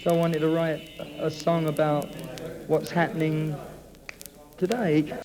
So I wanted to write a song about what's happening today.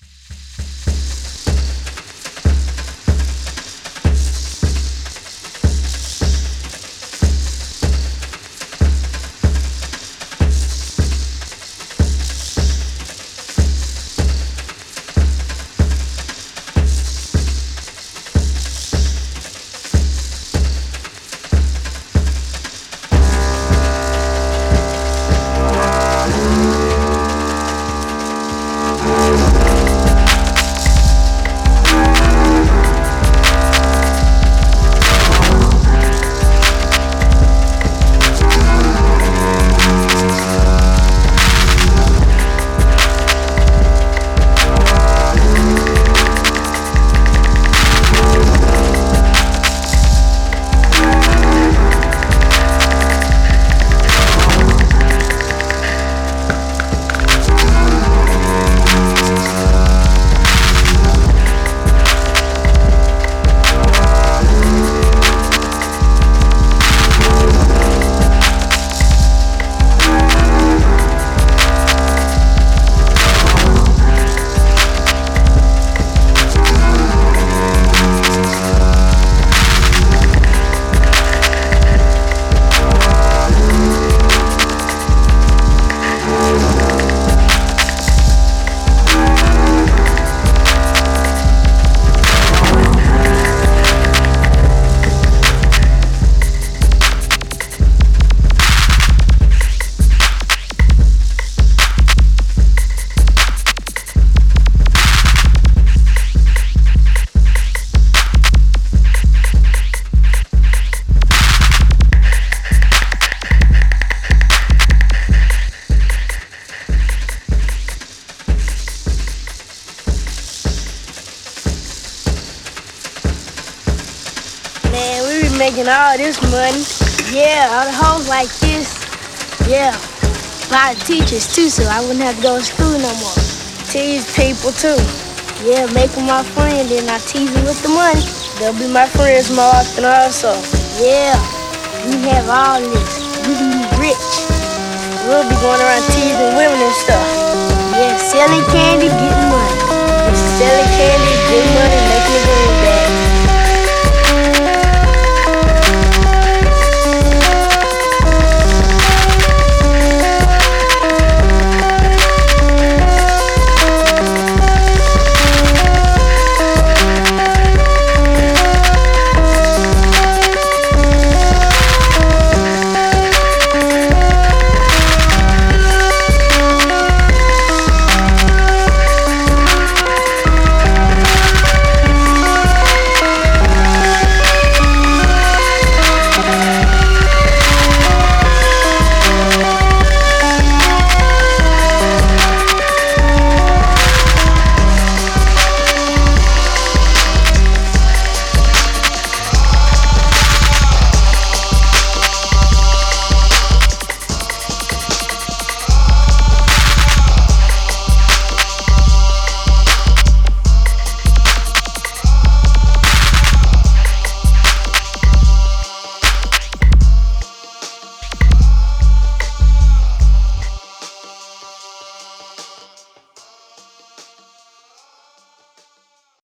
Man, we be making all this money. Yeah, all the homes like this. Yeah, a lot of teachers too, so I wouldn't have to go to school no more. Tease people too. Yeah, make them my friend, then I tease them with the money. They'll be my friends more often also. Yeah, we have all this. We be rich. We'll be going around teasing women and stuff. Yeah, selling candy,